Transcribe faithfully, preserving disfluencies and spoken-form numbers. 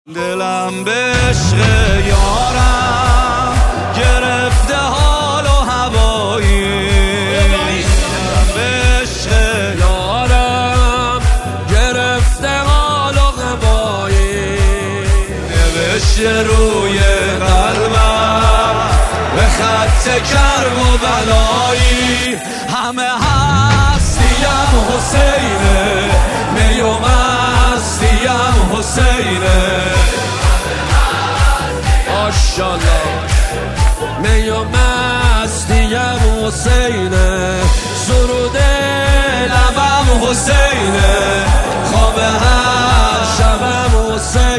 دلم به عشق یارم گرفته حال و هوایی، دلم به عشق یارم گرفته حال و هوایی، نوشته روی قلبم به خط کرب و بلایی، همه هستیم حسینه، می و مستیم حسینه، ماشالله می و مستیم حسینه، سرود لبم حسینه، خواب هر شبم حسینه.